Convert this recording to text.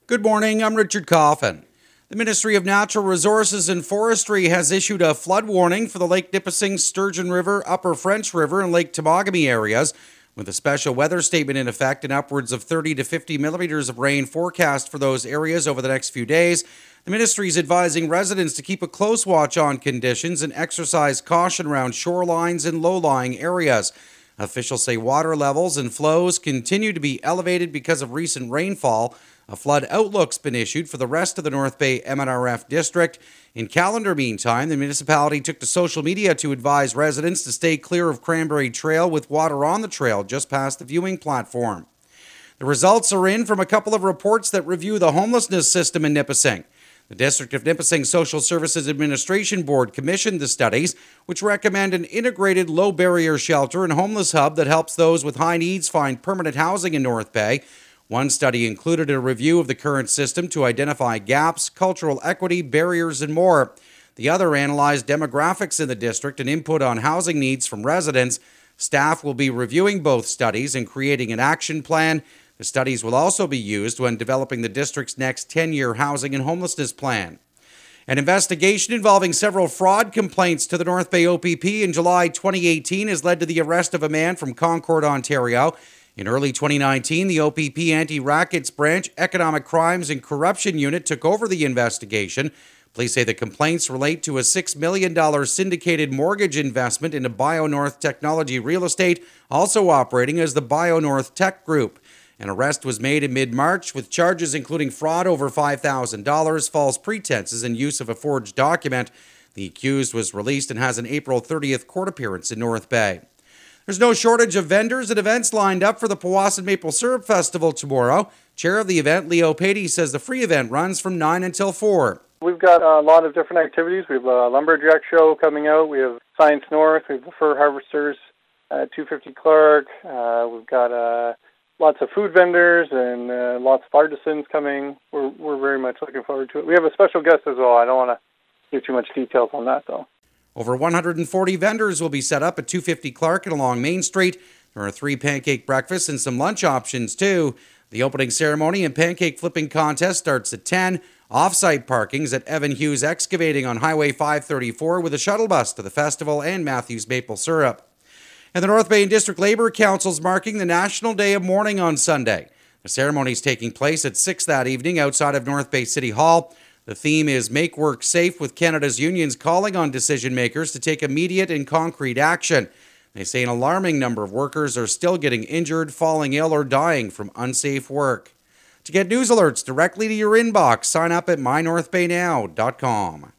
Good morning, I'm Richard Coffin. The Ministry of Natural Resources and Forestry has issued a flood warning for the Lake Nipissing, Sturgeon River, Upper French River, and Lake Temagami areas, with a special weather statement in effect and upwards of 30 to 50 millimeters of rain forecast for those areas over the next few days. The ministry is advising residents to keep a close watch on conditions and exercise caution around shorelines and low-lying areas. Officials say water levels and flows continue to be elevated because of recent rainfall. A flood outlook's been issued for the rest of the North Bay MNRF district. In calendar meantime, the municipality took to social media to advise residents to stay clear of Cranberry Trail with water on the trail just past the viewing platform. The results are in from a couple of reports that review the homelessness system in Nipissing. The District of Nipissing Social Services Administration Board commissioned the studies, which recommend an integrated low-barrier shelter and homeless hub that helps those with high needs find permanent housing in North Bay. One study included a review of the current system to identify gaps, cultural equity, barriers, and more. The other analyzed demographics in the district and input on housing needs from residents. Staff will be reviewing both studies and creating an action plan. The studies will also be used when developing the district's next 10-year housing and homelessness plan. An investigation involving several fraud complaints to the North Bay OPP in July 2018 has led to the arrest of a man from Concord, Ontario. In early 2019, the OPP Anti-Rackets Branch Economic Crimes and Corruption Unit took over the investigation. Police say the complaints relate to a $6 million syndicated mortgage investment into BioNorth Technology Real Estate, also operating as the BioNorth Tech Group. An arrest was made in mid-March with charges including fraud over $5,000, false pretenses, and use of a forged document. The accused was released and has an April 30th court appearance in North Bay. There's no shortage of vendors and events lined up for the Powassan Maple Syrup Festival tomorrow. Chair of the event, Leo Patey, says the free event runs from 9 until 4. We've got a lot of different activities. We have a lumberjack show coming out. We have Science North. We have the Fur Harvesters at 250 Clark. We've got lots of food vendors and lots of artisans coming. We're very much looking forward to it. We have a special guest as well. I don't want to give too much details on that, though. Over 140 vendors will be set up at 250 Clark and along Main Street. There are 3 pancake breakfasts and some lunch options, too. The opening ceremony and pancake flipping contest starts at 10. Off-site parking's at Evan Hughes Excavating on Highway 534 with a shuttle bus to the festival and Matthews Maple Syrup. And the North Bay District Labour Council's marking the National Day of Mourning on Sunday. The ceremony is taking place at 6 that evening outside of North Bay City Hall. The theme is Make Work Safe, with Canada's unions calling on decision makers to take immediate and concrete action. They say an alarming number of workers are still getting injured, falling ill, or dying from unsafe work. To get news alerts directly to your inbox, sign up at mynorthbaynow.com.